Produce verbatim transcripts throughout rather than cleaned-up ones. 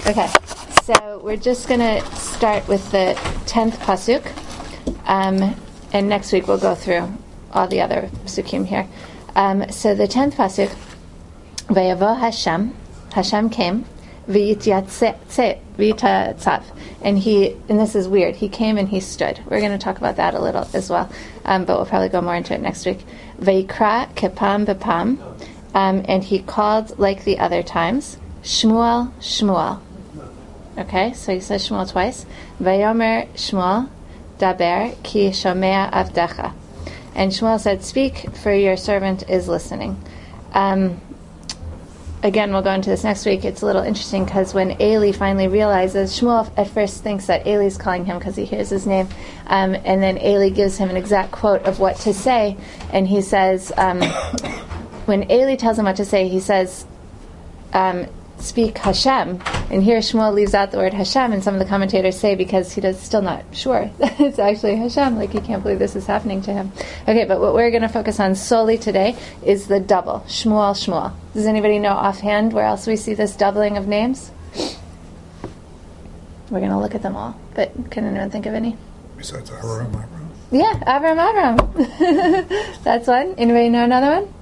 Okay, so we're just going to start with the tenth pasuk, um, and next week we'll go through all the other pasukim here. Um, so the tenth pasuk, Vayavo Hashem, Hashem came, v'yitatzav, and he, and this is weird, he came and he stood. We're going to talk about that a little as well, um, but we'll probably go more into it next week. Vayikra kepam bepam, um, and he called like the other times, Shmuel, Shmuel. Okay, so he says Shmuel twice. Vayomer Shmuel, daber ki shomea avdecha. And Shmuel said, speak, for your servant is listening. Um, again, we'll go into this next week. It's a little interesting because when Eli finally realizes, Shmuel at first thinks that Eli's calling him because he hears his name, um, and then Eli gives him an exact quote of what to say, and he says, um, when Eli tells him what to say, he says, um, speak Hashem, and here Shmuel leaves out the word Hashem, and some of the commentators say because he does still not sure that it's actually Hashem, like he can't believe this is happening to him. Okay, but what we're going to focus on solely today is the double, Shmuel, Shmuel. Does anybody know offhand where else we see this doubling of names? We're going to look at them all, but can anyone think of any? Besides Avram, Avram. Yeah, Avram, Avram. That's one. Anybody know another one?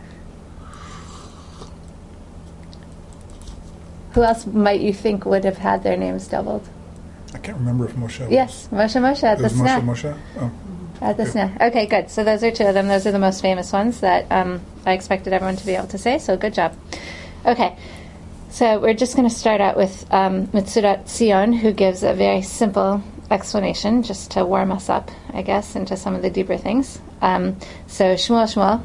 Who else might you think would have had their names doubled? I can't remember if Moshe was. Yes, Moshe Moshe at the Sneh. Moshe Moshe? Oh. At the Okay. Sneh. Okay, good. So those are two of them. Those are the most famous ones that um, I expected everyone to be able to say, so good job. Okay, so we're just going to start out with um, Metzudat Zion, who gives a very simple explanation, just to warm us up, I guess, into some of the deeper things. Um, so Shmuel Shmuel,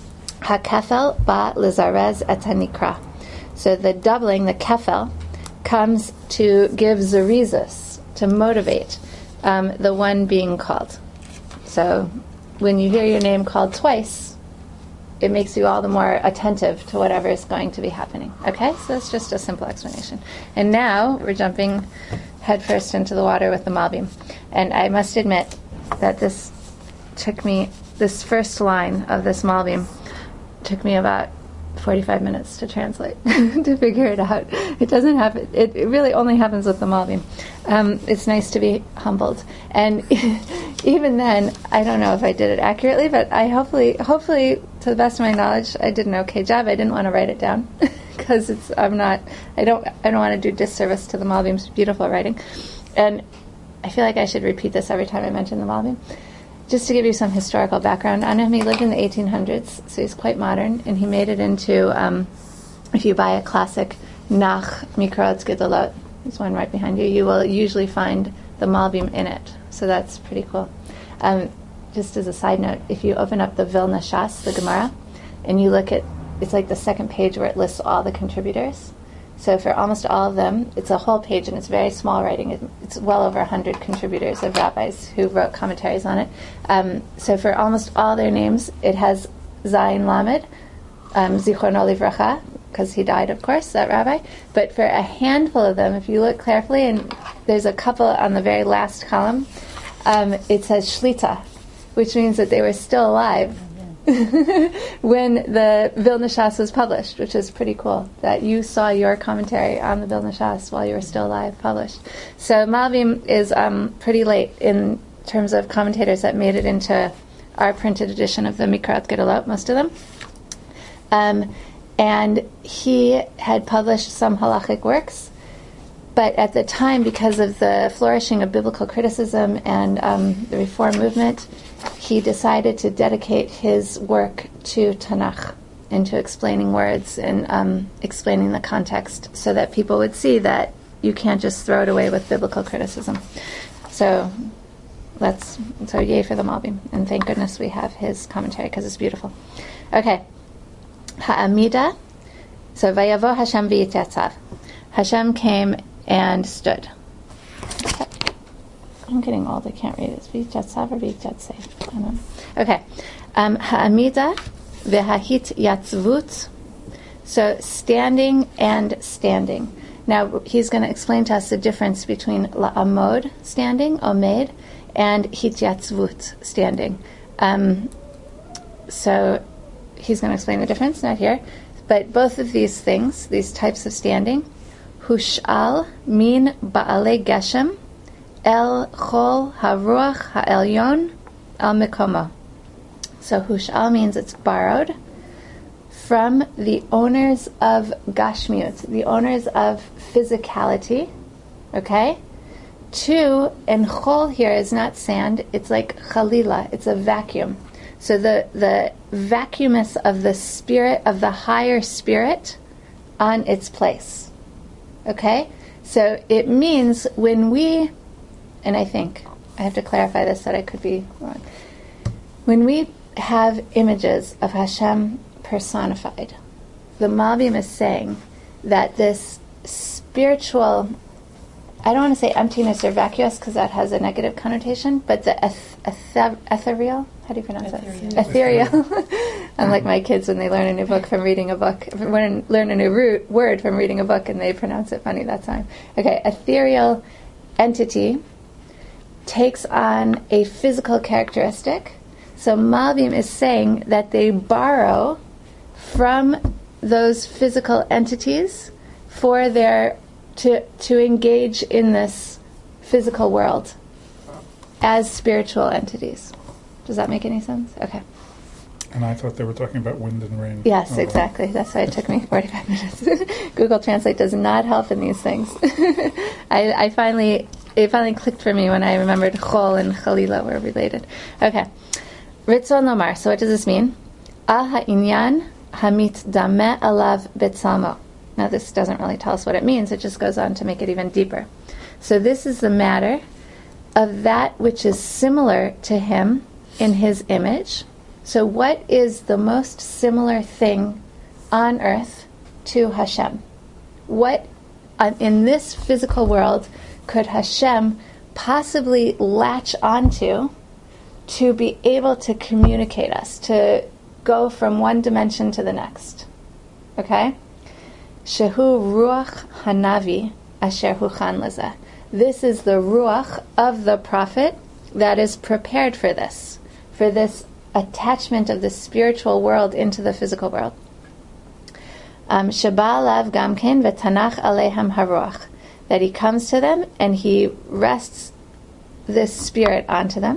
HaKefel ba lizarez et hanikra. So the doubling, the kefel, comes to give zerizos, to motivate um, the one being called. So when you hear your name called twice, it makes you all the more attentive to whatever is going to be happening. Okay? So it's just a simple explanation. And now we're jumping headfirst into the water with the Malbim. And I must admit that this took me, this first line of this Malbim took me about forty-five minutes to translate, to figure it out. It doesn't happen, it, it really only happens with the Malbim. Um, it's nice to be humbled. And even then, I don't know if I did it accurately, but I hopefully, hopefully, to the best of my knowledge, I did an okay job. I didn't want to write it down, because it's, I'm not, I don't, I don't want to do disservice to the Malbim's beautiful writing. And I feel like I should repeat this every time I mention the Malbim. Just to give you some historical background on him, he lived in the eighteen hundreds, so he's quite modern, and he made it into, um, if you buy a classic Nach Mikrot Gedolot, there's one right behind you, you will usually find the Malbim in it, so that's pretty cool. Um, just as a side note, if you open up the Vilna Shas, the Gemara, and you look at, it's like the second page where it lists all the contributors. So for almost all of them, it's a whole page and it's very small writing. It's well over one hundred contributors of rabbis who wrote commentaries on it. Um, so for almost all their names, it has Zayin Lamed, um, Zichrono Livracha, because he died, of course, that rabbi. But for a handful of them, if you look carefully, and there's a couple on the very last column, um, it says Shlita, which means that they were still alive when the Vilna Shas was published, which is pretty cool, that you saw your commentary on the Vilna Shas while you were still alive published. So Malbim is um, pretty late in terms of commentators that made it into our printed edition of the Mikrot Gedolot, most of them. Um, and he had published some halachic works, but at the time, because of the flourishing of biblical criticism and um, the Reform movement, he decided to dedicate his work to Tanakh and to explaining words and um, explaining the context so that people would see that you can't just throw it away with biblical criticism. So let's, so yay for the Malbim. And thank goodness we have his commentary because it's beautiful. Okay. Ha'amida. So Vayavo Hashem v'yitatzav. Hashem came and stood. I'm getting old, I can't read it. It's v'yitatzav or v'yitatzav? I don't know. Okay. Um, Ha'amida v'hahit yatzvut. So standing and standing. Now he's going to explain to us the difference between la'amod, standing, omed, and hityatzvut, standing. Um, so he's going to explain the difference, not here. But both of these things, these types of standing, Hush'al min ba'alei geshem el chol haruach ha'elyon al mikomo. So Hush'al means it's borrowed from the owners of Gashmiut, the owners of physicality, okay? Two, and chol here is not sand, it's like chalila, it's a vacuum. So the, the vacuumness of the spirit, of the higher spirit on its place, okay? So it means when we, and I think, I have to clarify this that I could be wrong, when we have images of Hashem personified, the Malbim is saying that this spiritual, I don't want to say emptiness or vacuous because that has a negative connotation, but the eth- eth- ethereal, how do you pronounce Ethereal. it? Ethereal. Unlike my kids when they learn a new book from reading a book, learn, learn a new root, word from reading a book and they pronounce it funny that time. Okay, ethereal entity takes on a physical characteristic. So Malbim is saying that they borrow from those physical entities for their to to engage in this physical world as spiritual entities. Does that make any sense? Okay. And I thought they were talking about wind and rain. Yes, oh, exactly. That's why it took me forty-five minutes. Google Translate does not help in these things. I, I finally, it finally clicked for me when I remembered Chol and Chalila were related. Okay. Ritzon Lomar. So what does this mean? Al ha'inyan hamit dameh alav betzalmo. Now this doesn't really tell us what it means. It just goes on to make it even deeper. So this is the matter of that which is similar to him in his image. So what is the most similar thing on earth to Hashem? What uh, in this physical world could Hashem possibly latch onto to be able to communicate us, to go from one dimension to the next? Okay? Shehu ruach hanavi asher huchan lezeh. This is the ruach of the prophet that is prepared for this, for this attachment of the spiritual world into the physical world. Sheba alav gamken v'tanach alehem haruach. That he comes to them and he rests this spirit onto them.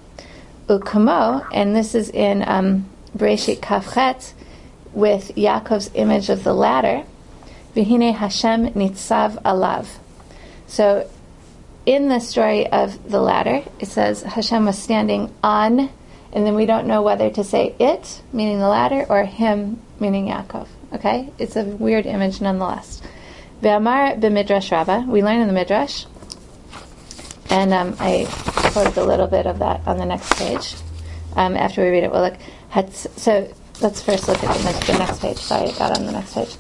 Ukamo, and this is in um, Bereshit Kafchet with Yaakov's image of the ladder. V'hine Hashem nitzav alav. So in the story of the ladder, it says Hashem was standing on, and then we don't know whether to say it, meaning the ladder, or him, meaning Yaakov. Okay? It's a weird image nonetheless. Ve'amar b'midrash Rabbah. We learn in the Midrash, and um, I quoted a little bit of that on the next page. Um, after we read it, we'll look. Hatz, so let's first look at the, the next page. Sorry, I got on the next page.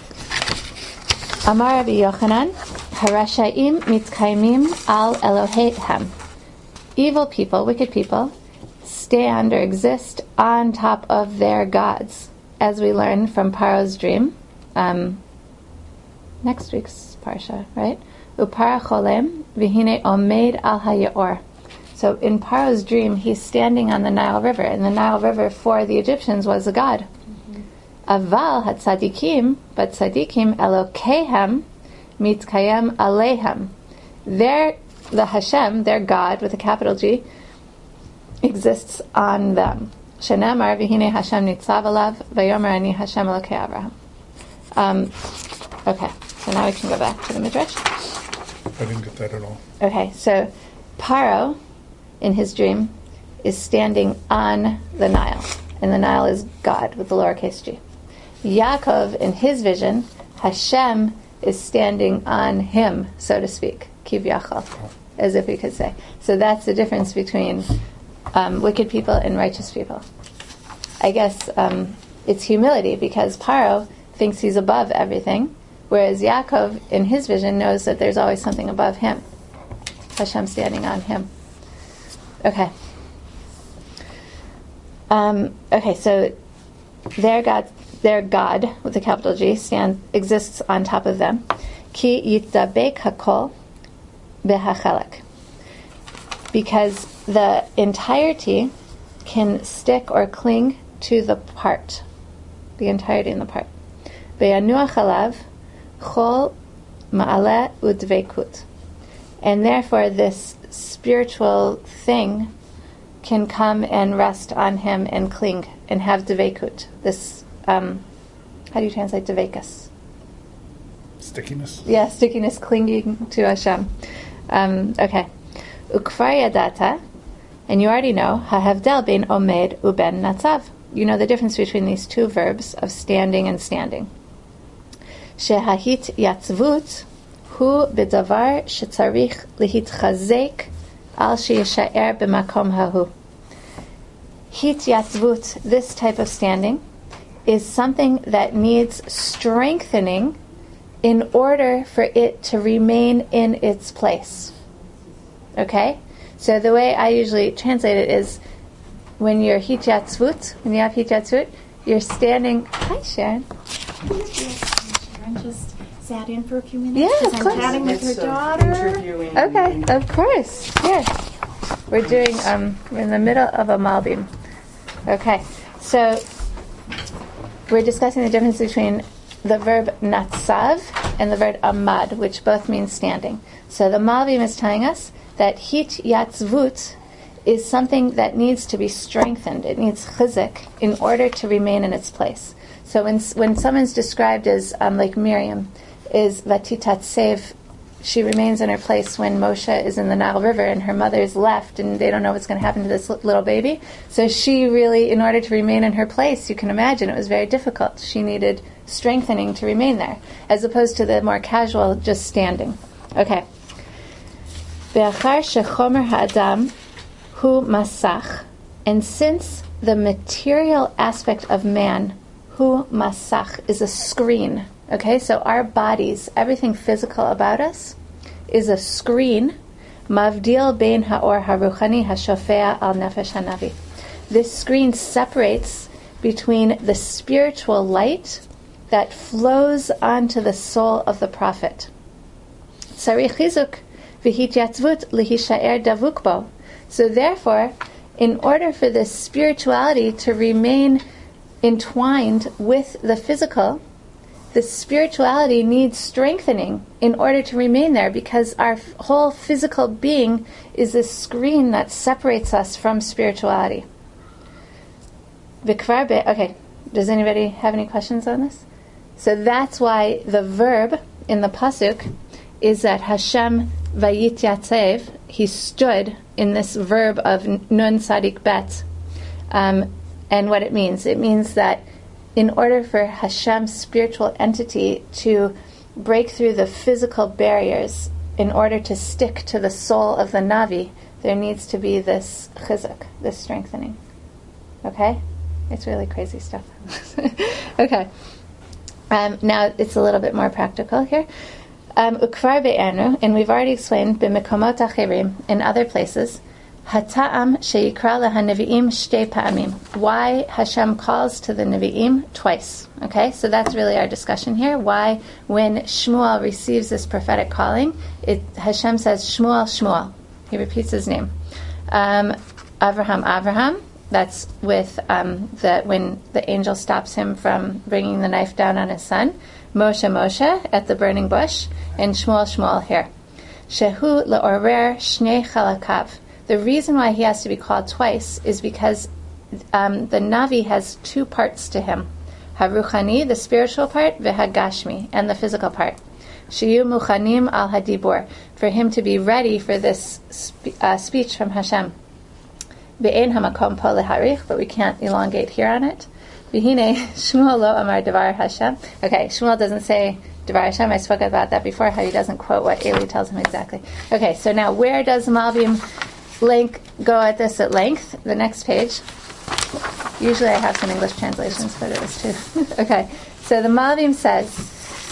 Amar Rabbi Yochanan, harashaim mitkaimim al Eloheihem. Evil people, wicked people, stand or exist on top of their gods, as we learn from Paro's dream. Um, next week's parsha, right? Upara cholem v'hine omeid al hayaor. So in Paro's dream, he's standing on the Nile River, and the Nile River for the Egyptians was a god. Aval had tzadikim, but tzadikim Elokehem mitkayem alehem. Their, the Hashem, their God with a capital G, exists on them. Shenamar v'hine Hashem nitzav alav v'yomer ani Hashem Elokei Avraham. Um, okay, so now we can go back to the Midrash. I didn't get that at all. Okay, so Paro, in his dream, is standing on the Nile, and the Nile is God with the lowercase g. Yaakov, in his vision, Hashem is standing on him, so to speak, kivyachol, as if we could say. So that's the difference between um, wicked people and righteous people. I guess um, it's humility, because Paro thinks he's above everything, whereas Yaakov, in his vision, knows that there's always something above him. Hashem standing on him. Okay. Um, okay, so their God, their God with a capital G, stand exists on top of them. Ki yitdabek hakol behachelek. Because the entirety can stick or cling to the part, the entirety in the part. Ve'yanuach alav chol ma'ale udveikut. And therefore this spiritual thing can come and rest on him and cling and have dveikut. This, um, how do you translate dveikus? Stickiness? Yeah, stickiness, clinging to Hashem. Um, okay. Ukvar yadata, and you already know, ha'havdel bein omed uben natzav. You know the difference between these two verbs of standing and standing. Shehahit yatzvut hu b'davar shetzarich lihitchazek al sheyishaer b'makom hahu. Hit yatzvut, this type of standing, is something that needs strengthening in order for it to remain in its place. Okay? So the way I usually translate it is, when you're hityatzvut, when you have hityatzvut, you're standing. Hi, Sharon. Sharon just sat in for a few minutes. Yeah, of I'm course. chatting with her daughter. Okay, of course. Here, we're doing. Um, we're in the middle of a malbim. Okay, so we're discussing the difference between the verb natsav and the verb amad, which both mean standing. So the malbim is telling us that hityatzvut is something that needs to be strengthened. It needs chizuk in order to remain in its place. So when when someone's described as, um, like Miriam, is vatitatsev, she remains in her place when Moshe is in the Nile River and her mother's left and they don't know what's going to happen to this little baby. So she really, in order to remain in her place, you can imagine it was very difficult. She needed strengthening to remain there, as opposed to the more casual, just standing. Okay. Be'achar shechomer ha'adam hu masach, and since the material aspect of man, hu masach, is a screen. Okay, so our bodies, everything physical about us, is a screen. Mavdil bein ha'or haruchani hashofea al nefesh hanavi. This screen separates between the spiritual light that flows onto the soul of the prophet. Tzarich chizuk v'hityatzvut lihishaer davuk bo. So therefore, in order for this spirituality to remain entwined with the physical, the spirituality needs strengthening in order to remain there, because our f- whole physical being is a screen that separates us from spirituality. Okay, does anybody have any questions on this? So that's why the verb in the pasuk is that Hashem vayityatzev, he stood, in this verb of nun sadik bet. Um, and what it means, it means that in order for Hashem's spiritual entity to break through the physical barriers, in order to stick to the soul of the Navi, there needs to be this chizuk, this strengthening. Okay? It's really crazy stuff. Okay. Um, now it's a little bit more practical here. Ukvar be'enu, and we've already explained, b'mekomot acherim, in other places, hata'am sheikra lehanevi'im shtei pa'amim. Why Hashem calls to the Nevi'im twice. Okay, so that's really our discussion here. Why, when Shmuel receives this prophetic calling, it, Hashem says, Shmuel, Shmuel. He repeats his name. Um, Avraham, Avraham. That's with um, the when the angel stops him from bringing the knife down on his son. Moshe, Moshe at the burning bush, and Shmuel, Shmuel here. Shehu le'orer shnei chalakav. The reason why he has to be called twice is because um, the Navi has two parts to him. Haruchani, the spiritual part, v'hagashmi, and the physical part. Shiyu muchanim al hadibur, for him to be ready for this spe- uh, speech from Hashem. Be'en hamakom po leharich, but we can't elongate here on it. V'hine Shmuel lo amar devar Hashem. Okay, Shmuel doesn't say devar Hashem. I spoke about that before, how he doesn't quote what Eli tells him exactly. Okay, so now where does Malbim link go at this at length? The next page. Usually I have some English translations, but it was too. Okay, so the Malbim says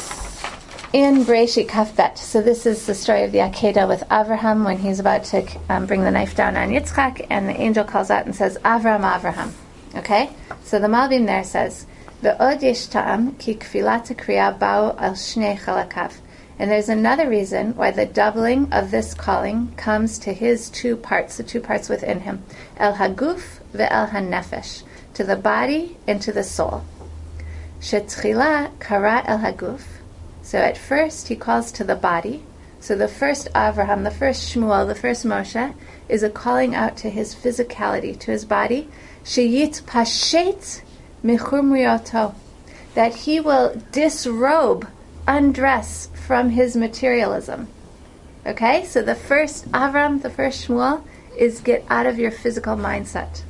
in Bereshit Kaf Bet. So this is the story of the Akedah with Avraham when he's about to um, bring the knife down on Yitzchak, and the angel calls out and says, Avram, Avraham. Okay? So the Malbim there says, Ve'od yesh ta'am ki kfilat kriya ba'u al shnei chalakav. And there's another reason why the doubling of this calling comes to his two parts, the two parts within him. El haguf ve'el hanefesh, to the body and to the soul. Shetchila kara el haguf, So at first he calls to the body. So the first Avraham, the first Shmuel, the first Moshe, is a calling out to his physicality, to his body. Sheyit pashet michumrioto, that he will disrobe, undress from his materialism. Okay, so the first Avram, the first Shmuel, is get out of your physical mindset.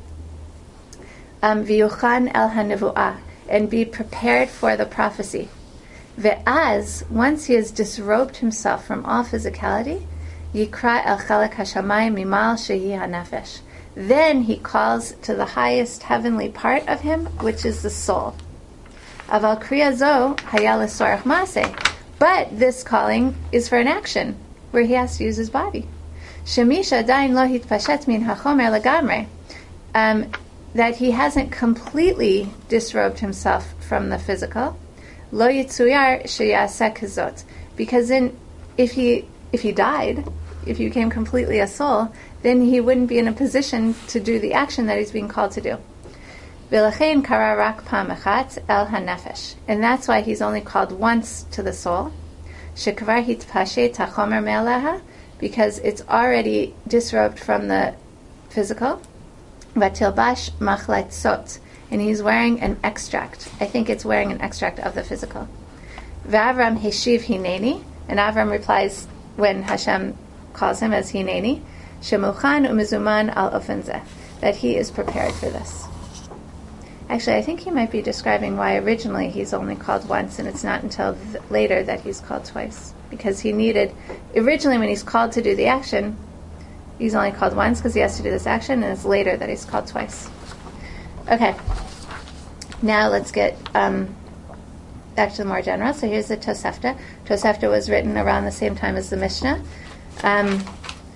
Um, V'yuchan el hanevuah, and be prepared for the prophecy. Ve'az, once he has disrobed himself from all physicality, yikra el chalak hashamayim mimal shehi hanefesh. Then he calls to the highest heavenly part of him, which is the soul. Aval kriya zo hayal esorach maaseh. But this calling is for an action, where he has to use his body. Shemisha dain lo hitpashet min hachomer legamre. Um, that he hasn't completely disrobed himself from the physical. Lo yitzuyar sheyaseh kazot. Because then, if he if he died, if he became completely a soul, then he wouldn't be in a position to do the action that he's being called to do. V'lachein kara rak pam achat el hanefesh. And that's why he's only called once to the soul. Shekvar hitpashet hachomer me'aleha, because it's already disrobed from the physical. Vatilbash machlaitzot, and he's wearing an extract. I think it's wearing an extract of the physical. V'Avram heshiv hineni, and Avram replies when Hashem calls him as hineni, shemuchan umizuman al ofenze, that he is prepared for this. Actually, I think he might be describing why originally he's only called once, and it's not until th- later that he's called twice. Because he needed, originally when he's called to do the action, he's only called once because he has to do this action, and it's later that he's called twice. Okay. Now let's get um, back to the more general. So here's the Tosefta. Tosefta was written around the same time as the Mishnah. Um,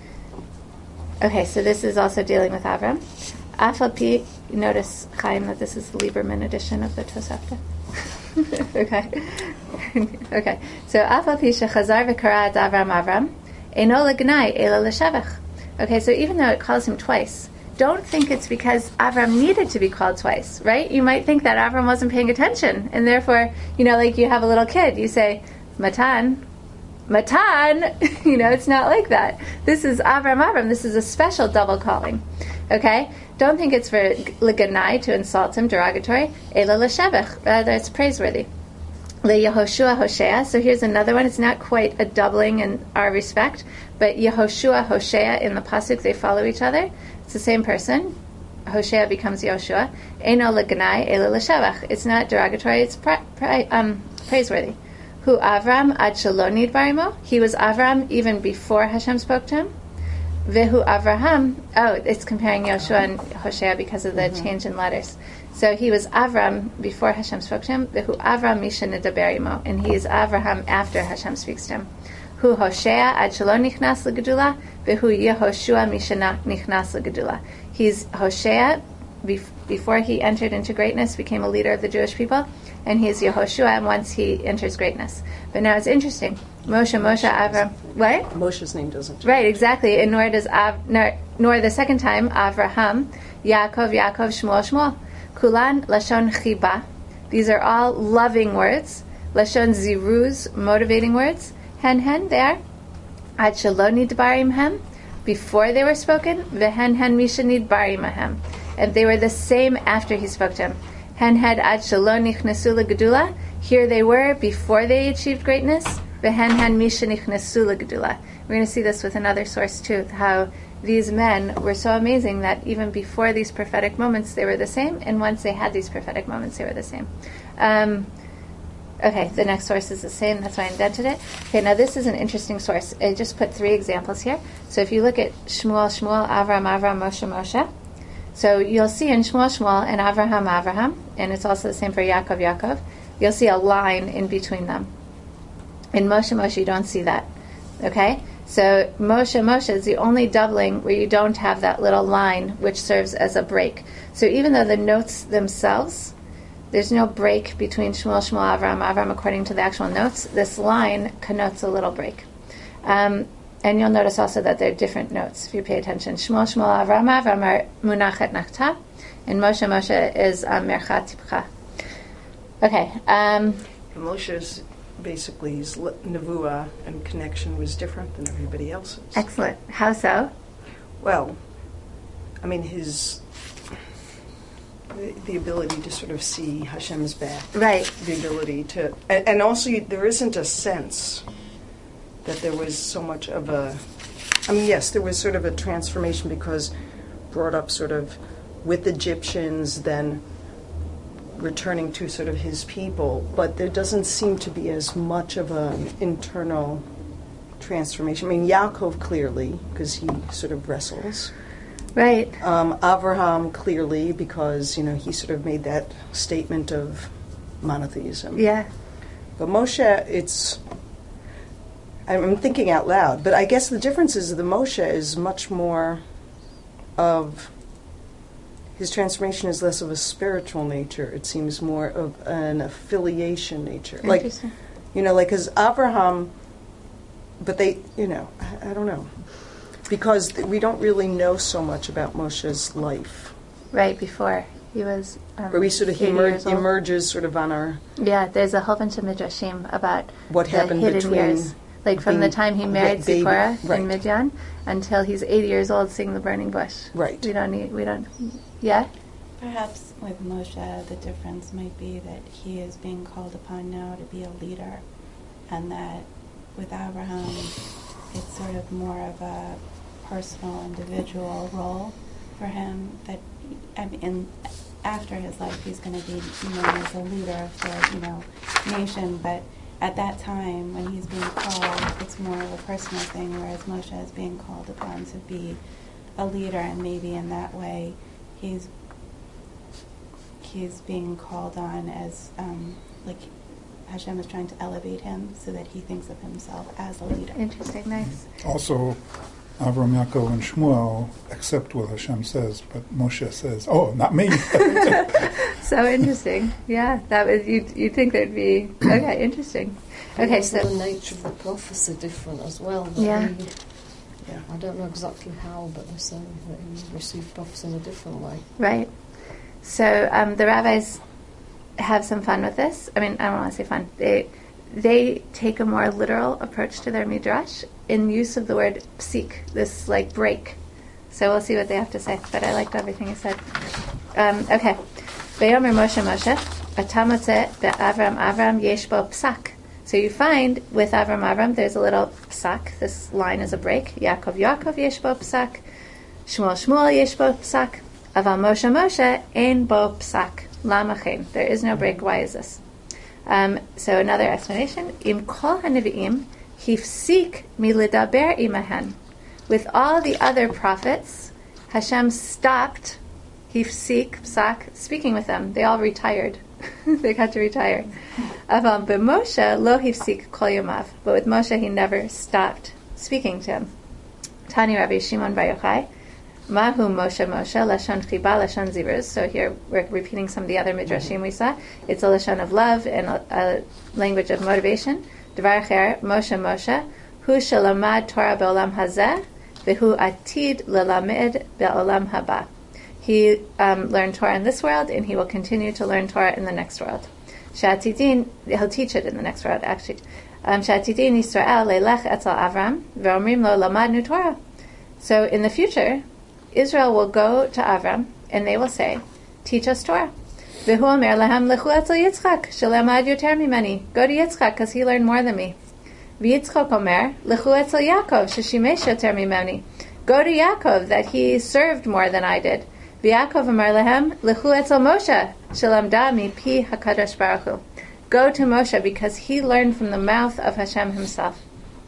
okay, so this is also dealing with Avram. Afal pi, notice, Chaim, that this is the Lieberman edition of the Tosefta. okay. okay. So Afal pi shechazar v'kara ad Avram Avram, eino legnai ela l'shavach. Okay, so even though it calls him twice, don't think it's because Avram needed to be called twice, right? You might think that Avram wasn't paying attention, and therefore, you know, like you have a little kid, you say, Matan, Matan, you know, it's not like that. This is Avram Avram, this is a special double calling, okay? Don't think it's for Liganai, to insult him, derogatory, Ela l'shevach, rather it's praiseworthy. LeYehoshua Hoshea, so here's another one. It's not quite a doubling in our respect, but Yehoshua Hoshea in the pasuk, they follow each other. It's the same person. Hoshea becomes Yehoshua. Eino leganai ela l'shevach. It's not derogatory. It's pra- pra- um, praiseworthy. Hu Avram ad shalonid barimo. He was Avram even before Hashem spoke to him. Vehu Avraham. Oh, it's comparing Yehoshua and Hoshea because of the mm-hmm. change in letters. So he was Avram before Hashem spoke to him. Vehu Avram misha nedaber imo, and he is Avraham after Hashem speaks to him. Hu Hoshea ad shalom nichnas legedula, vehu Yehoshua misha nichnas legedula. He's Hoshea bef- before he entered into greatness, became a leader of the Jewish people, and he is Yehoshua once he enters greatness. But now it's interesting. Moshe, Moshe, Avram. What? Moshe's name doesn't change. Right, exactly. And nor does Av, nor, nor the second time Avraham, Yaakov, Yaakov, Shmuel, Shmuel. Kulan lashon chiba. These are all loving words. Lashon ziruz, motivating words. Hen hen, they are. Ad shaloni dbarim hem, before they were spoken. Vehen hen mishanid barim ahem, and they were the same after he spoke to him. Hen hen ad shaloni chnesu legedula. Here they were before they achieved greatness. Vehen hen mishanichnesu legedula. We're going to see this with another source too, how these men were so amazing that even before these prophetic moments they were the same, and once they had these prophetic moments they were the same. Um, okay, the next source is the same, that's why I indented it. Okay, now this is an interesting source. I just put three examples here. So if you look at Shmuel, Shmuel, Avram, Avram, Moshe, Moshe, so you'll see in Shmuel, Shmuel, and Avraham, Avraham, and it's also the same for Yaakov, Yaakov, you'll see a line in between them. In Moshe, Moshe, you don't see that. Okay? So Moshe, Moshe is the only doubling where you don't have that little line which serves as a break. So even though the notes themselves, there's no break between Shmuel, Shmuel, Avram, Avram according to the actual notes, this line connotes a little break. Um, and you'll notice also that they're different notes if you pay attention. Shmuel, Shmuel, Avram, Avram are munachet nachta, and Moshe, Moshe is um, merchat tipcha. Okay. Um, Moshe's basically his le- nevuah and connection was different than everybody else's. Excellent. How so? Well, I mean, his the, the ability to sort of see Hashem's back, Right. the ability to, and, and also you, there isn't a sense that there was so much of a. I mean, yes, there was sort of a transformation because brought up sort of with Egyptians, then returning to sort of his people, but there doesn't seem to be as much of an internal transformation. I mean, Yaakov clearly, because he sort of wrestles. Right. Um, Avraham clearly, because, you know, he sort of made that statement of monotheism. Yeah. But Moshe, it's... I'm thinking out loud, but I guess the difference is that the Moshe is much more of... His transformation is less of a spiritual nature. It seems more of an affiliation nature. Like, you know, like, because Abraham, but they, you know, I, I don't know. Because th- we don't really know so much about Moshe's life. Right, before he was um, But we sort of, he emer- emerges sort of on our... Yeah, there's a whole bunch of midrashim about what the happened hidden between... years. Like from the time he married baby, Zipporah right. in Midian until he's eighty years old seeing the burning bush. Right. We don't need, we don't, yeah? Perhaps with Moshe, the difference might be that he is being called upon now to be a leader, and that with Abraham, it's sort of more of a personal, individual role for him. That, I mean, in, after his life, he's going to be known as a leader of the, you know, nation, but at that time, when he's being called, it's more of a personal thing, whereas Moshe is being called upon to be a leader, and maybe in that way, he's he's being called on as, um, like, Hashem is trying to elevate him so that he thinks of himself as a leader. Interesting, nice. Also, Avram, Yaakov, and Shmuel accept what Hashem says, but Moshe says, "Oh, not me." So interesting. Yeah, that was you. You think there'd be okay? Interesting. Okay, so the nature of the prophets are different as well. That Yeah. He, Yeah. I don't know exactly how, but they're saying that he received prophecy in a different way. right. So um, the rabbis have some fun with this. I mean, I don't want to say fun. They they take a more literal approach to their midrash in use of the word psik, this like break. So we'll see what they have to say. But I liked everything he said. Um, okay. Ve'yomer Moshe Moshe, ata motzeh be'Avram Avram yesh bo psak. So you find with Avram Avram, there's a little psak. This line is a break. Yaakov Yaakov yesh bo psak. Shmuel Shmuel yesh bo psak. Aval Moshe Moshe ein bo psak. Lama chen. There is no break. Why is this? Um, so another explanation. Im kol haniviim hifsik milidaber imahen. With all the other prophets, Hashem stopped hifsik psak speaking with them. They all retired. They got to retire. Aval b'Moshe lo hifsik kol yomav. But with Moshe, he never stopped speaking to him. Tani Rabbi Shimon Bar Yochai. Mahu Moshe Moshe lashon chiba lashon ziruz. So here we're repeating some of the other midrashim we saw. It's a lashon of love and a, a language of motivation. Dvar acher Moshe Moshe hu shelamad Torah be'olam hazeh v'hu atid lelamed be'olam haba. He um, learned Torah in this world, and he will continue to learn Torah in the next world. She'atidin, he'll teach it in the next world, actually. She'atidin Yisrael leilech etzel Avram v'omrim lo lamadnu Torah. So in the future, Israel will go to Avram, and they will say, teach us Torah. V'hu omer lahem lechu etzel Yitzchak, shelemad yoter mimeni. Go to Yitzchak, because he learned more than me. V'Yitzchak omer, lechu etzel Yaakov, sheshimesh yoter mimeni. Go to Yaakov, that he served more than I did. V'Yaakov omer lahem, lechu etzel Moshe, shelamda mipi hakadosh baruch hu. Go to Moshe, because he learned from the mouth of Hashem himself.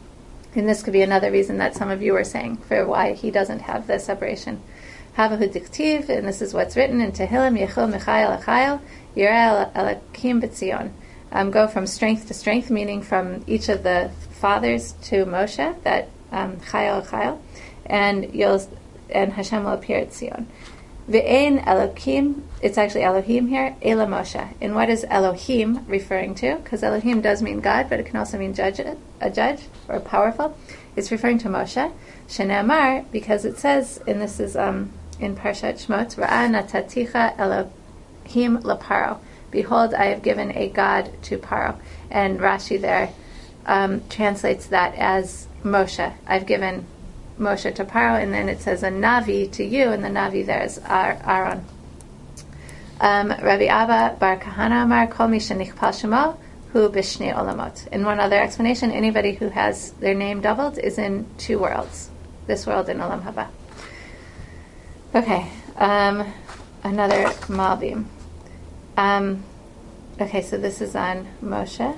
And this could be another reason that some of you were saying for why he doesn't have the separation. Havahu diktiv, and this is what's written in Tehillim, Yechil Michayel Achayel, Yireh Elakim B'Tzion. Um, go from strength to strength, meaning from each of the fathers to Moshe, that um, Chayel Achayel, and you'll and Hashem will appear at Zion. Ve'ein Elokim, it's actually Elohim here, Ela Moshe. And what is Elohim referring to? Because Elohim does mean God, but it can also mean judge, a judge, or powerful. It's referring to Moshe. Shene'amar, because it says, and this is um, in Parshat Shmot, Ra'a nataticha Elohim laparo. Behold, I have given a god to Paro. And Rashi there um, translates that as Moshe. I've given Moshe to Paro, and then it says a Navi to you, and the Navi there is Aaron. Um, Rabbi Abba Bar Kahana Amar Kol Mi Shenichpal Shemo Hu B'Shnei Olamot. In one other explanation, anybody who has their name doubled is in two worlds, this world and Olam Haba. Okay, um, another Malbim. Um, okay, so this is on Moshe.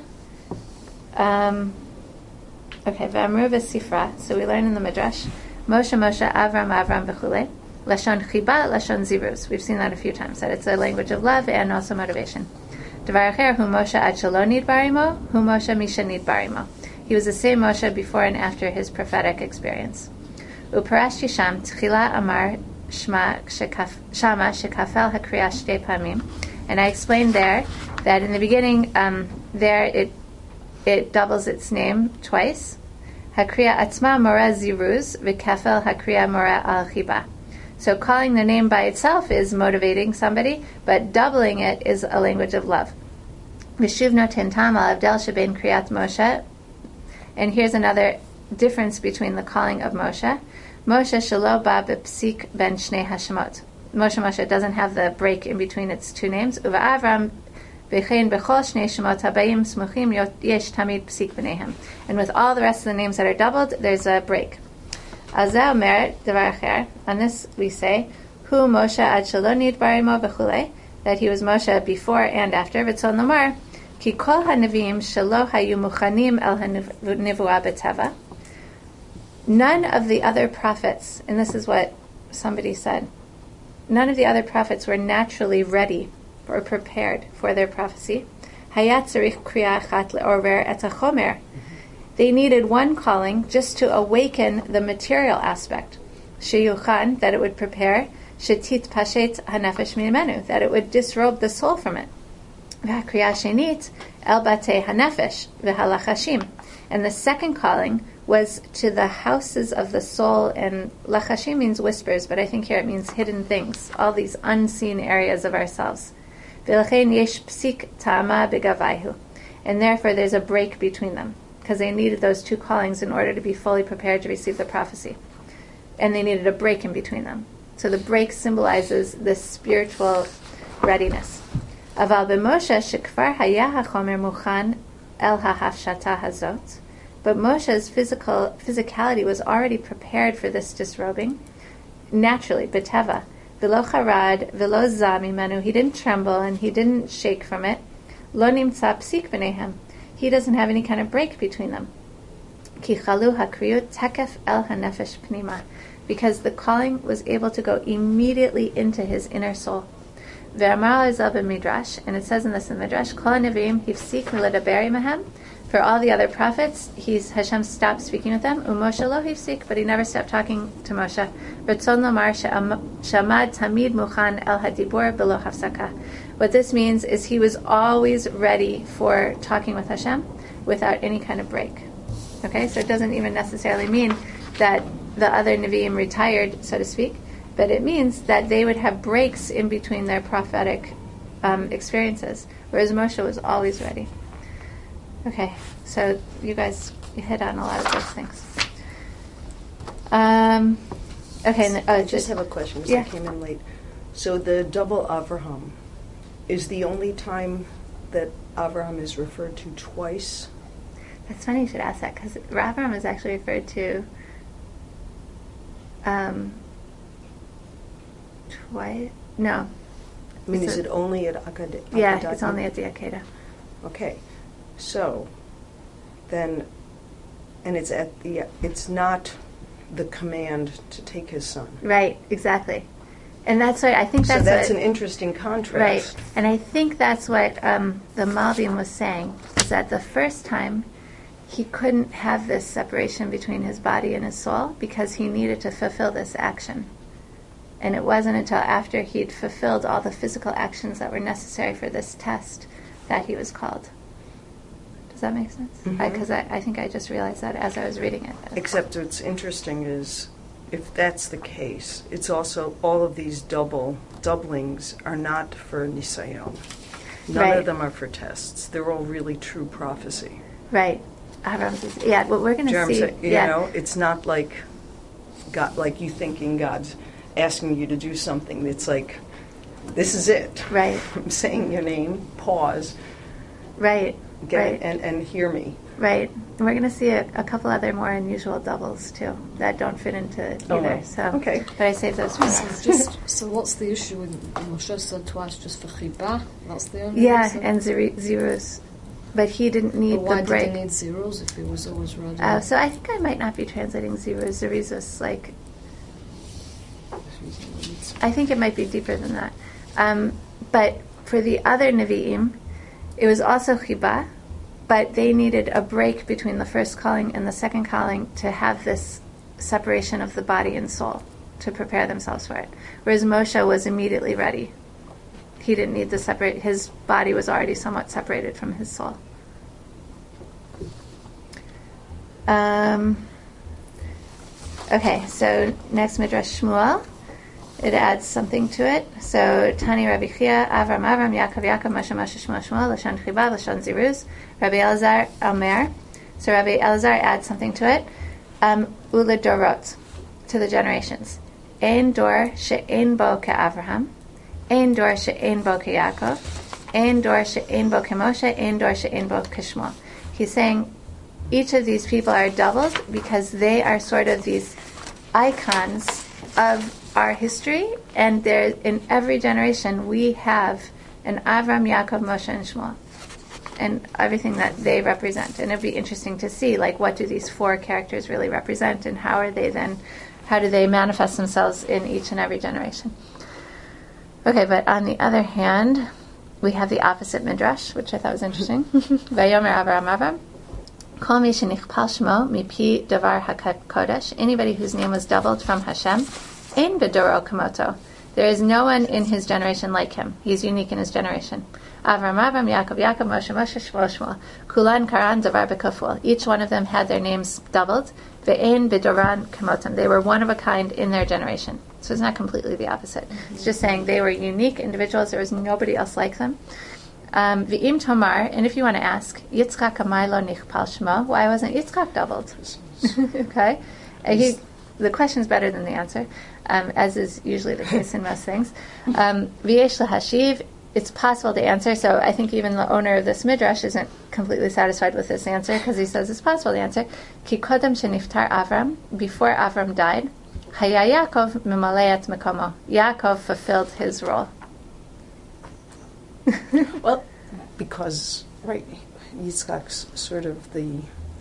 Um, okay, V'amru v'sifra. So we learn in the Midrash, Moshe, Moshe, Avram, Avram, v'chulei. Lashon chiba, Lashon ziruz. We've seen that a few times, that it's a language of love and also motivation. Devar acher, hu Moshe ad shelo nidbarimo, hu Moshe misha nidbarimo. He was the same Moshe before and after his prophetic experience. Uparash Yisham, tchila amar shma shama shekafel hakriya shtei pamim. And I explained there that in the beginning, um, there it it doubles its name twice. Hakriya atzma mora ziruz, v'kafel hakriya mora al chiba. So calling the name by itself is motivating somebody, but doubling it is a language of love. V'shuv noten tam al avdel sheben kriyat Moshe. And here's another difference between the calling of Moshe. Moshe shelo ba b'psik ben shnei hashemot. Moshe Moshe doesn't have the break in between its two names. Uva Avram v'chein b'chol shnei shemot habayim smuchim yesh tamid psik b'neihem. And with all the rest of the names that are doubled, there's a break. Azeh omer devar acher. On this we say, Hu Moshe ad shelo nidbarimo v'chulei, that he was Moshe before and after. V'tzol nomar, ki kol hanevim shelo hayu muchanim el hanivua b'teva. None of the other prophets, and this is what somebody said, none of the other prophets were naturally ready or prepared for their prophecy. Hayat tzarich kriya achat le'orver et hachomer. They needed one calling just to awaken the material aspect. Sheyuchan, that it would prepare. Shetit pashet hanefesh mimenu, that it would disrobe the soul from it. V'hakriya shenit el batei hanefesh v'halachashim. And the second calling was to the houses of the soul, and lachashim means whispers, but I think here it means hidden things, all these unseen areas of ourselves. V'lechein yesh psik ta'ama b'gavayhu. And therefore there's a break between them, because they needed those two callings in order to be fully prepared to receive the prophecy. And they needed a break in between them. So the break symbolizes this spiritual readiness. Aval b'Moshe shekvar haya hachomer muchan el hahafshata hazot. But Moshe's physical physicality was already prepared for this disrobing, naturally, b'teva. V'lo charad, v'lo zami manu. He didn't tremble and he didn't shake from it. Lo nimtza psik b'neihem. He doesn't have any kind of break between them. Ki chalu hakriyut tekef el hanefesh pnima, because the calling was able to go immediately into his inner soul. Ve'amar lezel b'midrash, and it says in this in the midrash, kol hanevim hifsik miledaber imahem. For all the other prophets, he's Hashem stopped speaking with them. Umoshe lo hifsik, but he never stopped talking to Moshe. Ratzon lomar shamad tamid muchan el hadibur b'lo hafsaka. What this means is he was always ready for talking with Hashem without any kind of break. Okay, so it doesn't even necessarily mean that the other Nevi'im retired, so to speak, but it means that they would have breaks in between their prophetic um, experiences, whereas Moshe was always ready. Okay, so you guys hit on a lot of those things. Um, okay, and the, oh, I just have a question because yeah. I came in late. So the double Avraham is the only time that Avraham is referred to twice? That's funny you should ask that, because Avraham is actually referred to um, twice. No. I mean, Is is it- it only at Akkad? Yeah, Akkad- it's only at the Akedah. Okay, so then, and it's at the, it's not the command to take his son. Right, exactly. And that's what I think that's, so that's what, an interesting contrast. right. And I think that's what um, the Malbim was saying, is that the first time he couldn't have this separation between his body and his soul because he needed to fulfill this action. And it wasn't until after he'd fulfilled all the physical actions that were necessary for this test that he was called. Does that make sense? Because Mhm. I, I, I think I just realized that as I was reading it. Except what's interesting is, if that's the case, it's also all of these double doublings are not for nisayon. None Right. of them are for tests. They're all really true prophecy. Right. Avram's is, yeah, what we're going Do you know to what I'm see. saying? You yeah. know, it's not like God, like you thinking God's asking you to do something. It's like, this is it. Right. I'm saying your name, pause, Right. get right. it, and, and hear me. Right. And we're going to see a, a couple other more unusual doubles, too, that don't fit into Oh, either. well. So, Okay. But I saved those for So, last. just, so what's the issue with Moshe said twice just for chiba? That's the only Yeah, reason? and zero, zeros. But he didn't need But why the break. did he need zeros if he was always ready? Uh, so I think I might not be translating zeros. Zerizos, like, I think it might be deeper than that. Um, but for the other Nevi'im, it was also chiba, but they needed a break between the first calling and the second calling to have this separation of the body and soul to prepare themselves for it. Whereas Moshe was immediately ready. He didn't need to separate. His body was already somewhat separated from his soul. Um, okay, so next Midrash Shmuel. It adds something to it. So Tani Rabbi Chia, Avram Avram, Yaakov Yaakov, Moshe Moshe Shmuel Shmuel, Lashon Chiba, Lashon Ziruz, Rabbi Elazar Omer. So Rabbi Elazar adds something to it. Um, Ula Dorot, to the generations. Ein dor she'ein bo ke'Avraham, ein dor she'ein bo ke'Yaakov, ein dor she'ein bo ke'Moshe, ein dor she'ein bo ke'Shmuel. He's saying each of these people are doubled because they are sort of these icons of our history, and there in every generation we have an Avram, Yaakov, Moshe, and Shmuel, and everything that they represent. And it'd be interesting to see, like, what do these four characters really represent, and how are they then, how do they manifest themselves in each and every generation? Okay, but on the other hand, we have the opposite midrash, which I thought was interesting. Vayomer Avram Avram. Kol mi shenichpal shmo mipi davar hakodesh. Anybody whose name was doubled from Hashem. Ein bedoro kamoto. There is no one in his generation like him. He's unique in his generation. Avram Avram, Yaakov Yaakov, Moshe Moshe, Shmuel Shmuel. Kulan karan davar bekaful. Each one of them had their names doubled. Ve'ein bedoran kamotam. They were one of a kind in their generation. So it's not completely the opposite. Mm-hmm. It's just saying they were unique individuals. There was nobody else like them. Um, V'im tomar, and if you want to ask, Yitzchak amaylo nichpal shmo, why wasn't Yitzchak doubled? Okay, uh, he, the question's better than the answer, um, as is usually the case in most things. Um, V'yesh lahashiv, it's possible to answer, so I think even the owner of this midrash isn't completely satisfied with this answer, because he says it's possible to answer. Ki kodem sheniftar Avram, before Avram died, Haya Yaakov mimalei mekomo. Yaakov fulfilled his role. Well, because, right, Yitzchak's sort of the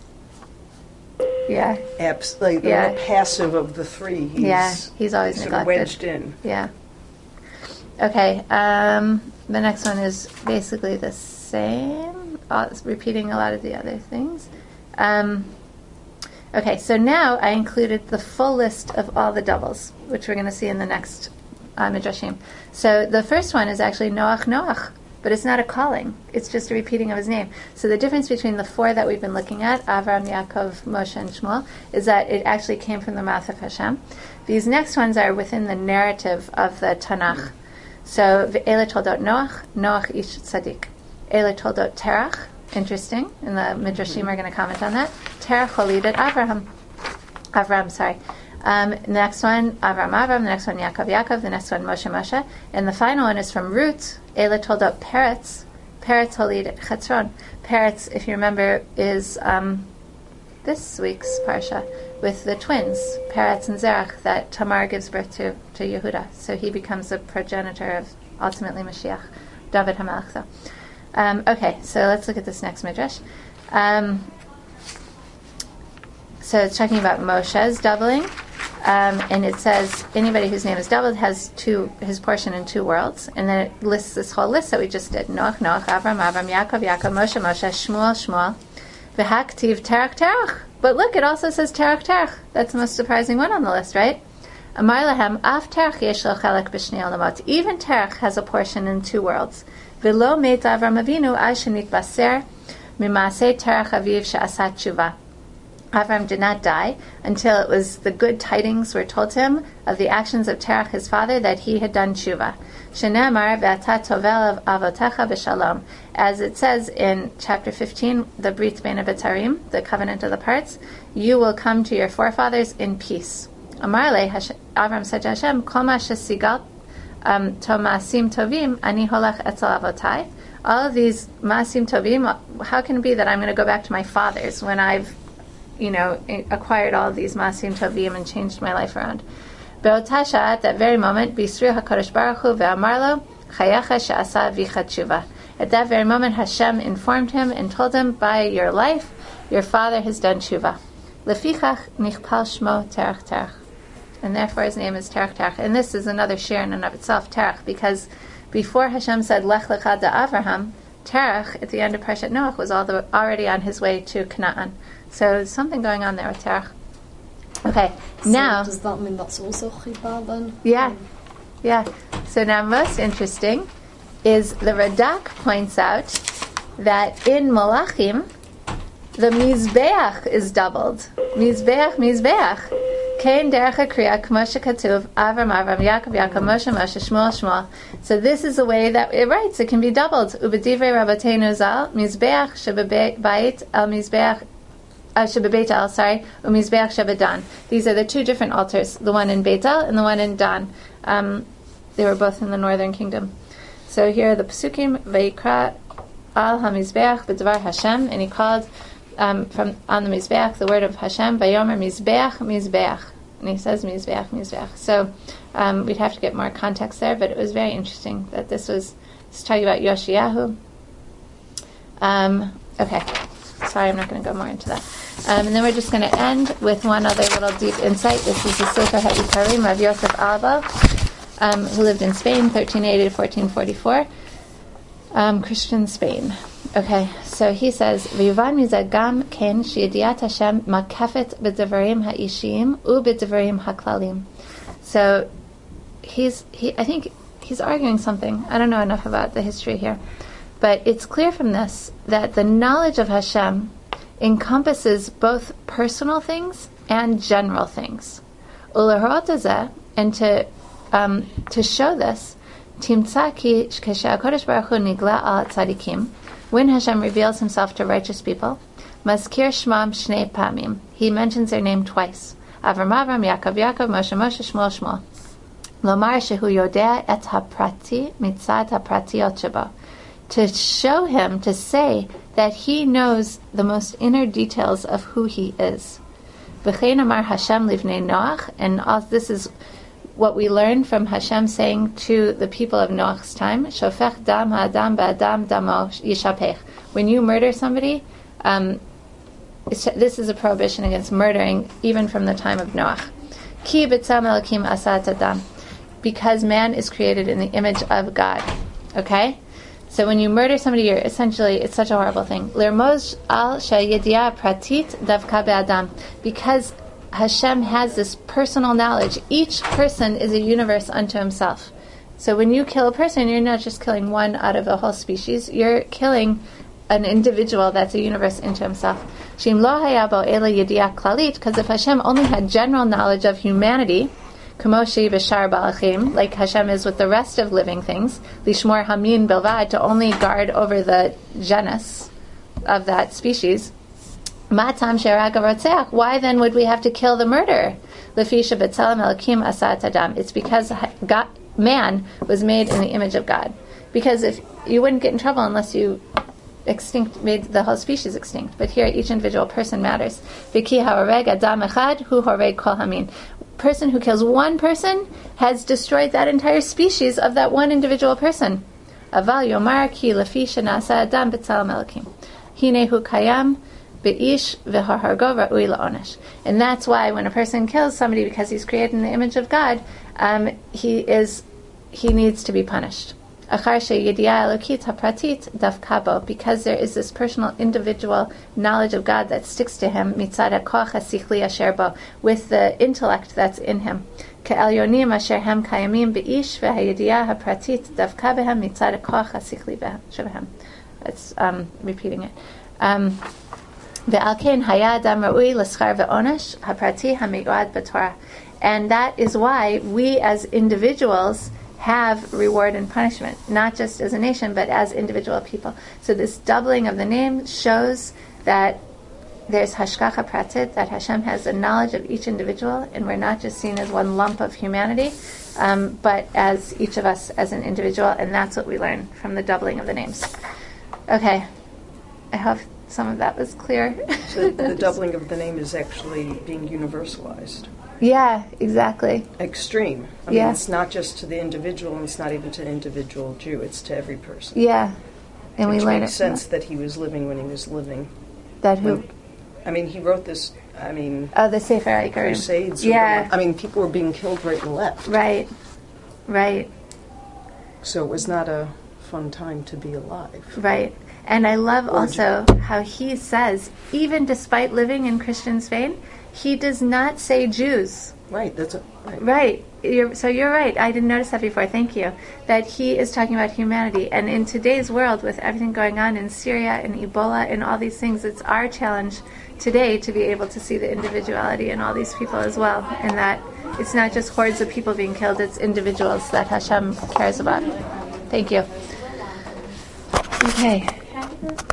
Yeah. abs- like the Yeah. more passive of the three. He's, Yeah, he's always sort neglected. of wedged in. Yeah. Okay. Um, the next one is basically the same. Uh, it's repeating a lot of the other things. Um, okay, so now I included the full list of all the doubles, which we're going to see in the next uh, Midrashim. So the first one is actually Noach Noach, but it's not a calling. It's just a repeating of his name. So the difference between the four that we've been looking at, Avram, Yaakov, Moshe, and Shmuel, is that it actually came from the mouth of Hashem. These next ones are within the narrative of the Tanakh. So, Ve'ele toldot Noach, Noach ish tzaddik. Ele toldot Terach, interesting, and the Midrashim are going to comment on that. Terach holidet Avraham. Avram, sorry. Um, the next one, Avram Avram, the next one, Yaakov Yaakov, the next one, Moshe Moshe, and the final one is from Ruth, Ele toldot Peretz, Peretz holidet Chetzron. Peretz, if you remember, is um, this week's Parsha, with the twins, Peretz and Zerach, that Tamar gives birth to, to Yehuda. So he becomes the progenitor of, ultimately, Mashiach, David HaMelech, though. Um, okay, so let's look at this next midrash. Um, so it's talking about Moshe's doubling, um, and it says anybody whose name is doubled has two his portion in two worlds, and then it lists this whole list that we just did: Noach, Noach, Avram, Avram, Yaakov, Yaakov, Moshe, Moshe, Shmuel, Shmuel, v'haktiv Terach, Terach. But look, it also says Terach, Terach. That's the most surprising one on the list, right? Amar lahem, af Terach yesh lo chelek b'shnei olamot. Even Terach has a portion in two worlds. V'lo met Avram Avinu ad shenitbaser mimasei Terach aviv she'asat tshuva. Avram did not die until it was the good tidings were told to him of the actions of Terach his father, that he had done tshuva. Shene'amar ve'ata tovel avotecha b'shalom. As it says in chapter fifteen, the Brit Bein HaBetarim, the covenant of the parts, you will come to your forefathers in peace. Amar le, Avram said to Hashem, Kol ma shesigal um, to ma'asim tovim, ani holach etzel avotai. All of these ma'asim tovim, how can it be that I'm going to go back to my fathers when I've you know, acquired all of these Masim Tovim and changed my life around. Be'otasha, at that very moment, Bisru HaKadosh Baruch Hu ve'amarlo, Chayacha she'asa vicha tshuva. At that very moment, Hashem informed him and told him, by your life, your father has done tshuva. Lefichach nichpal shmo Terach Terach. And therefore his name is Terach Terach. And this is another share in and of itself, Terach, because before Hashem said, Lech lecha da Avraham, Terach, at the end of Parshat Noach, was all the, already on his way to Canaan. So there's something going on there with Terach. Okay, so now... does that mean that's also Chiba then? Yeah, yeah. So now most interesting is the Radak points out that in Malachim, the Mizbeach is doubled. Mizbeach, Mizbeach. Kein derech hakriya k'mo shekatuv Avram Avram Yaakov Yaakov Moshe Moshe Shmuel Shmuel. So this is the way that it writes. It can be doubled. Ubedivrei Rabbeinu Zal Mizbeach shebebeit el Mizbeach uh, shebebeit el sorry uMizbeach shebedan. These are the two different altars. The one in Beit El and the one in Dan. Um, they were both in the northern kingdom. So here are the Pesukim. Vayikra al haMizbeach b'dvar Hashem, and he called um, from on the Mizbeach the word of Hashem. Vayomer Mizbeach Mizbeach. And he says Mizbeach, Mizbeach. So um, we'd have to get more context there, but it was very interesting that this was it's talking about Yoshiyahu. Um, okay, sorry, I'm not going to go more into that. Um, and then we're just going to end with one other little deep insight. This is the Sefer HaIkarim of Yosef Alba, um, who lived in Spain, thirteen eighty to fourteen forty-four, um, Christian Spain. Okay, so he says, "V'yuvan mizagam ken she'yediat Hashem makafet b'devarim ha'ishim u b'devarim haklalim." So he's he. I think he's arguing something. I don't know enough about the history here, but it's clear from this that the knowledge of Hashem encompasses both personal things and general things. U'leharot hazeh, and to um, to show this, timtza ki k'she'HaKadosh Baruch Hu nigla al tzadikim. When Hashem reveals himself to righteous people, Mazkir Shmam Shnei Pamim, he mentions their name twice. Avram Avram, Yaakov Yaakov, Moshe Moshe, Shmuel Shmuel. Lomar shehu yodea et haprati mitzad hapratiot sheba. To show him, to say that he knows the most inner details of who he is. V'chein amar Hashem livnei Noach, and all, this is what we learn from Hashem saying to the people of Noach's time, Shofech dam ha'adam ba'adam damo yishapech. When you murder somebody, um, this is a prohibition against murdering, even from the time of Noach. Ki b'tzam elokim asat adam, because man is created in the image of God. Okay? So when you murder somebody, you're essentially, it's such a horrible thing. L'rmoz al she'yediah pratit davka be'adam, because Hashem has this personal knowledge. Each person is a universe unto himself. So when you kill a person, you're not just killing one out of a whole species. You're killing an individual that's a universe into himself. Shim lo hayabo ela yediah klalit, because if Hashem only had general knowledge of humanity, kamoshi b'shar balachim, like Hashem is with the rest of living things, lishmor hamin bilvad, to only guard over the genus of that species, why then would we have to kill the murderer? It's because God, man was made in the image of God. Because if you wouldn't get in trouble unless you extinct made the whole species extinct. But here each individual person matters. Person who kills one person has destroyed that entire species of that one individual person. Be'ish v'harhargo ra'ui la'onesh. And that's why when a person kills somebody because he's created in the image of God, um, he is he needs to be punished. Achar she'yediah elokit hapratit davkabo, because there is this personal, individual knowledge of God that sticks to him, mitzad hakoach hasichli asher bo, with the intellect that's in him. Ke'elyonim asher hem kayamim be'ish v'hayediah hapratit davka behem mitzad hakoach hasichli shebehem. It's um, repeating it. Um, Ve'al kein haya adam ra'ui l'schar ve'onesh haprati hami'uad b'Torah. And that is why we as individuals have reward and punishment, not just as a nation, but as individual people. So this doubling of the name shows that there's hashgacha pratit, that Hashem has a knowledge of each individual, and we're not just seen as one lump of humanity, um, but as each of us as an individual, and that's what we learn from the doubling of the names. Okay, I hope some of that was clear. So the doubling of the name is actually being universalized. Yeah, exactly. Extreme. I Yeah. mean, it's not just to the individual, and it's not even to an individual Jew. It's to every person. Yeah, and we Which learn makes it. sense that he was living when he was living. That who? When- I mean, he wrote this. I mean, Oh, the Sefer Ikarim. Crusades. or Yeah. whatever. I mean, people were being killed right and left. Right, right, So it was not a fun time to be alive. right. And I love Or also how he says, even despite living in Christian Spain, he does not say Jews. Right. That's a, right. Right. You're, so you're right. I didn't notice that before. Thank you. That he is talking about humanity. And in today's world, with everything going on in Syria and Ebola and all these things, it's our challenge today to be able to see the individuality in all these people as well. And that it's not just hordes of people being killed, it's individuals that Hashem cares about. Thank you. Okay.